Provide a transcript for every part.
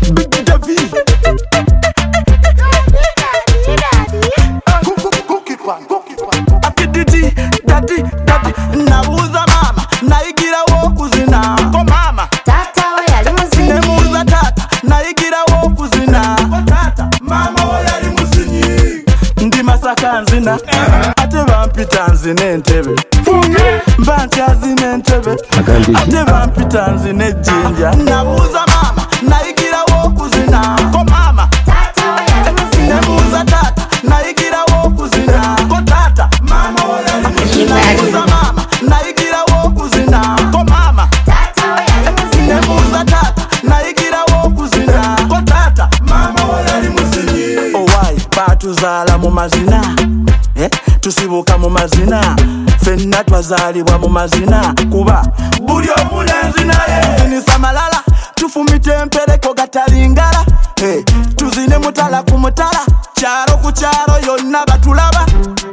Big David. Akididi, daddy. Nabuza mama, naigira wo kuzina. Ko mama. Tata we yali muzinyi. Nebuza tata, naigira wo kuzina. Ko tata, mama we yali muzinyi. Ndi Masaka nzina, ate bampita nzina entebe. Mbancha zina entebe, ate bampita nzina ejjinja. Nabuza mama, naigira wo kuzina. Ko mama. Tata we yali muzinyi. Nebuza tata, naigira wo kuzina. Ko tata, mama we yali muzinyi. Nabuza mama, naigira wo kuzina. Ko mama. Tata we yali muzinyi. Nebuza tata, naigira wo kuzina. Ko tata, mama we yali muzinyi. Owai, batuzaala mu mazina, tusibuka mu mazina, fenna twazaalibwa mu mazina, kuba buli omulenzi naye tuzinisa malala, tufumita empereko gatalingala, tuzine mutala ku mutala, kyalo ku kyalo yonna batulaba.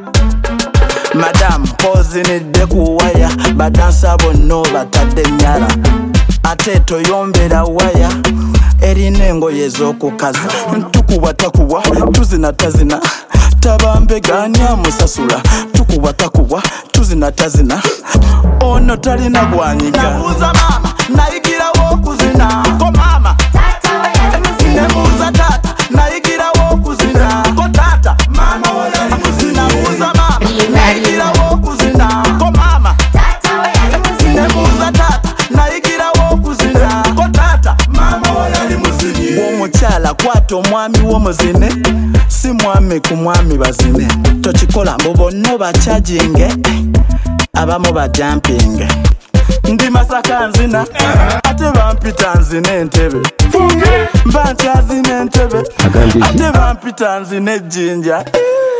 Madam pozinidde ku waya, badansa bonna batadde nyala, ate toyombera waya erina engoye ez'okukaza. Tukubwa takubwa, tuzina tazina, tabambe ganya musasula. Tukubwa takubwa, tuzina tazina, ono talina gwanyiga. Nabuza mama, nayigira wo kuzina. Ko mama. Tata we yali muzinyi. Nebuza tata, nayigira wo kuzina. Ko tata, mama we yali muzinyi. Nabuza mama, nayigira wo kuzina. Ko mama. Tata we yali muzinyi. Nebuza tata, nayigira wo kuzina. Ko tata, mama we yali muzinyi. Bw'omukyala kwata omwami w'omuzine, si mwami ku mwami bazine. Tokikola mbu bonna bakyajinge, abamu bajampinge. Ndi Masaka nzina, ate bampita nzina entebe. Mbancha zina entebe, ate bampita nzina ejjinja.